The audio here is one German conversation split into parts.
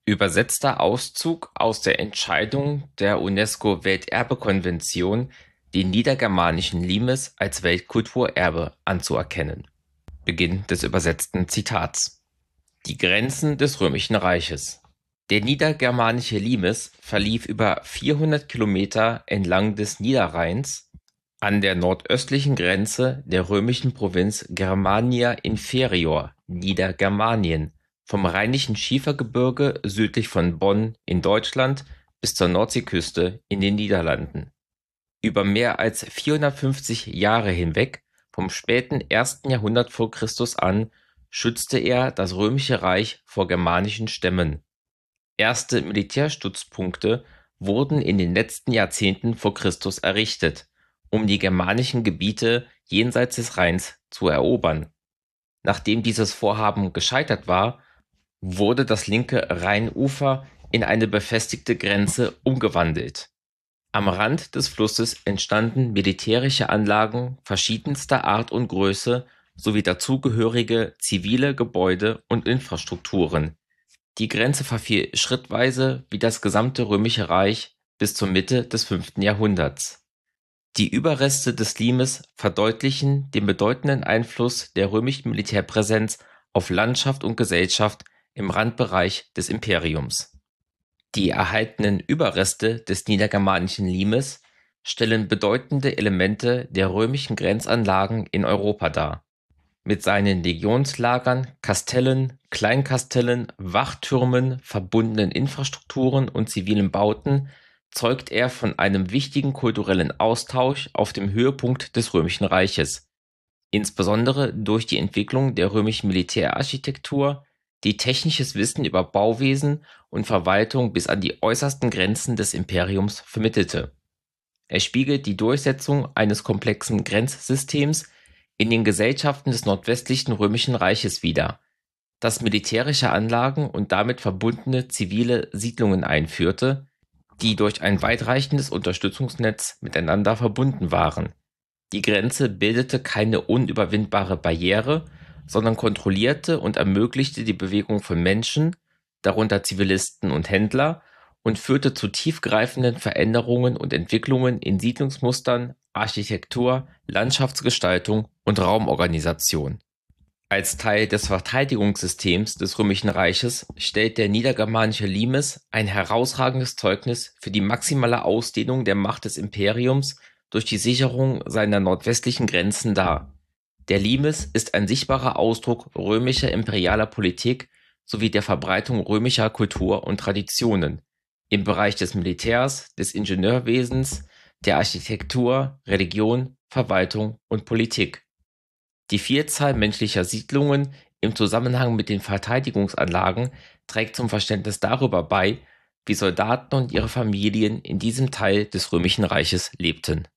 Übersetzter Auszug aus der Entscheidung der UNESCO-Welterbekonvention, den niedergermanischen Limes als Weltkulturerbe anzuerkennen. Beginn des übersetzten Zitats. Die Grenzen des Römischen Reiches. Der niedergermanische Limes verlief über 400 Kilometer entlang des Niederrheins an der nordöstlichen Grenze der römischen Provinz Germania Inferior, Niedergermanien, vom Rheinischen Schiefergebirge südlich von Bonn in Deutschland bis zur Nordseeküste in den Niederlanden. Über mehr als 450 Jahre hinweg, vom späten 1. Jahrhundert vor Christus an, schützte er das Römische Reich vor germanischen Stämmen. Erste Militärstützpunkte wurden in den letzten Jahrzehnten vor Christus errichtet, um die germanischen Gebiete jenseits des Rheins zu erobern. Nachdem dieses Vorhaben gescheitert war, wurde das linke Rheinufer in eine befestigte Grenze umgewandelt. Am Rand des Flusses entstanden militärische Anlagen verschiedenster Art und Größe sowie dazugehörige zivile Gebäude und Infrastrukturen. Die Grenze verfiel schrittweise wie das gesamte Römische Reich bis zur Mitte des 5. Jahrhunderts. Die Überreste des Limes verdeutlichen den bedeutenden Einfluss der römischen Militärpräsenz auf Landschaft und Gesellschaft im Randbereich des Imperiums. Die erhaltenen Überreste des niedergermanischen Limes stellen bedeutende Elemente der römischen Grenzanlagen in Europa dar. Mit seinen Legionslagern, Kastellen, Kleinkastellen, Wachtürmen, verbundenen Infrastrukturen und zivilen Bauten zeugt er von einem wichtigen kulturellen Austausch auf dem Höhepunkt des Römischen Reiches, insbesondere durch die Entwicklung der römischen Militärarchitektur, die technisches Wissen über Bauwesen und Verwaltung bis an die äußersten Grenzen des Imperiums vermittelte. Er spiegelt die Durchsetzung eines komplexen Grenzsystems in den Gesellschaften des nordwestlichen Römischen Reiches wider, das militärische Anlagen und damit verbundene zivile Siedlungen einführte, die durch ein weitreichendes Unterstützungsnetz miteinander verbunden waren. Die Grenze bildete keine unüberwindbare Barriere, sondern kontrollierte und ermöglichte die Bewegung von Menschen, darunter Zivilisten und Händler, und führte zu tiefgreifenden Veränderungen und Entwicklungen in Siedlungsmustern, Architektur, Landschaftsgestaltung und Raumorganisation. Als Teil des Verteidigungssystems des Römischen Reiches stellt der niedergermanische Limes ein herausragendes Zeugnis für die maximale Ausdehnung der Macht des Imperiums durch die Sicherung seiner nordwestlichen Grenzen dar. Der Limes ist ein sichtbarer Ausdruck römischer imperialer Politik sowie der Verbreitung römischer Kultur und Traditionen im Bereich des Militärs, des Ingenieurwesens, der Architektur, Religion, Verwaltung und Politik. Die Vielzahl menschlicher Siedlungen im Zusammenhang mit den Verteidigungsanlagen trägt zum Verständnis darüber bei, wie Soldaten und ihre Familien in diesem Teil des Römischen Reiches lebten.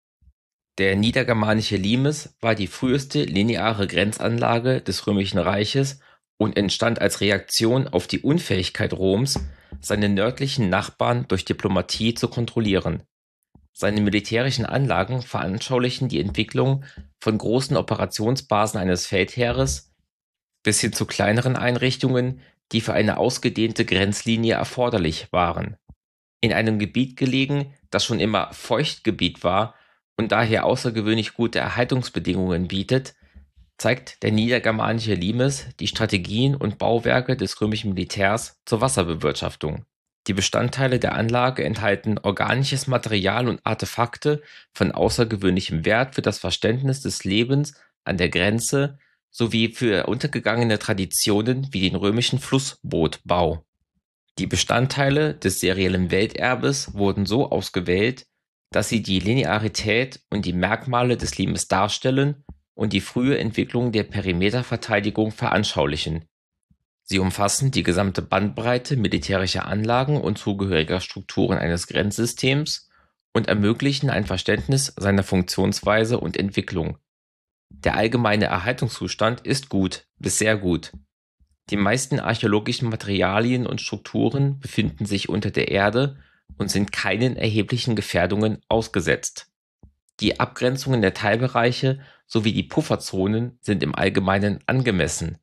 Der niedergermanische Limes war die früheste lineare Grenzanlage des Römischen Reiches und entstand als Reaktion auf die Unfähigkeit Roms, seine nördlichen Nachbarn durch Diplomatie zu kontrollieren. Seine militärischen Anlagen veranschaulichen die Entwicklung von großen Operationsbasen eines Feldheeres bis hin zu kleineren Einrichtungen, die für eine ausgedehnte Grenzlinie erforderlich waren. In einem Gebiet gelegen, das schon immer Feuchtgebiet war und daher außergewöhnlich gute Erhaltungsbedingungen bietet, zeigt der niedergermanische Limes die Strategien und Bauwerke des römischen Militärs zur Wasserbewirtschaftung. Die Bestandteile der Anlage enthalten organisches Material und Artefakte von außergewöhnlichem Wert für das Verständnis des Lebens an der Grenze sowie für untergegangene Traditionen wie den römischen Flussbootbau. Die Bestandteile des seriellen Welterbes wurden so ausgewählt, dass sie die Linearität und die Merkmale des Limes darstellen und die frühe Entwicklung der Perimeterverteidigung veranschaulichen. Sie umfassen die gesamte Bandbreite militärischer Anlagen und zugehöriger Strukturen eines Grenzsystems und ermöglichen ein Verständnis seiner Funktionsweise und Entwicklung. Der allgemeine Erhaltungszustand ist gut bis sehr gut. Die meisten archäologischen Materialien und Strukturen befinden sich unter der Erde und sind keinen erheblichen Gefährdungen ausgesetzt. Die Abgrenzungen der Teilbereiche sowie die Pufferzonen sind im Allgemeinen angemessen,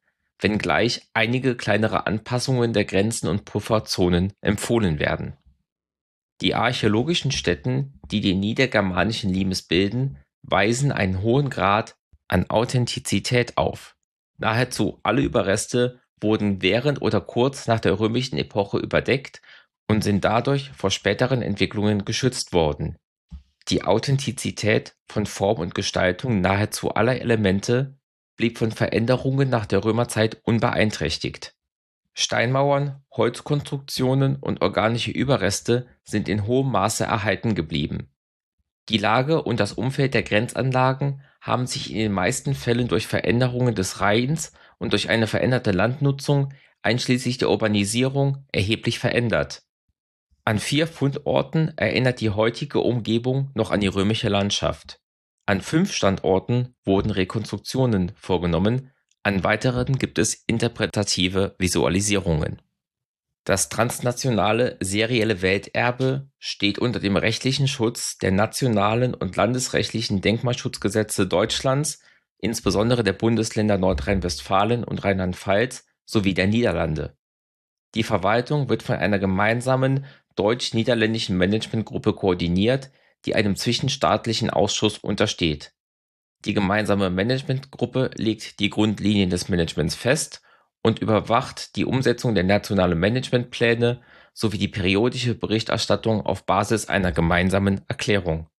wenngleich einige kleinere Anpassungen der Grenzen und Pufferzonen empfohlen werden. Die archäologischen Stätten, die den niedergermanischen Limes bilden, weisen einen hohen Grad an Authentizität auf. Nahezu alle Überreste wurden während oder kurz nach der römischen Epoche überdeckt und sind dadurch vor späteren Entwicklungen geschützt worden. Die Authentizität von Form und Gestaltung nahezu aller Elemente blieb von Veränderungen nach der Römerzeit unbeeinträchtigt. Steinmauern, Holzkonstruktionen und organische Überreste sind in hohem Maße erhalten geblieben. Die Lage und das Umfeld der Grenzanlagen haben sich in den meisten Fällen durch Veränderungen des Rheins und durch eine veränderte Landnutzung, einschließlich der Urbanisierung, erheblich verändert. An 4 Fundorten erinnert die heutige Umgebung noch an die römische Landschaft. An 5 Standorten wurden Rekonstruktionen vorgenommen, an weiteren gibt es interpretative Visualisierungen. Das transnationale serielle Welterbe steht unter dem rechtlichen Schutz der nationalen und landesrechtlichen Denkmalschutzgesetze Deutschlands, insbesondere der Bundesländer Nordrhein-Westfalen und Rheinland-Pfalz sowie der Niederlande. Die Verwaltung wird von einer gemeinsamen deutsch-niederländischen Managementgruppe koordiniert, die einem zwischenstaatlichen Ausschuss untersteht. Die gemeinsame Managementgruppe legt die Grundlinien des Managements fest und überwacht die Umsetzung der nationalen Managementpläne sowie die periodische Berichterstattung auf Basis einer gemeinsamen Erklärung.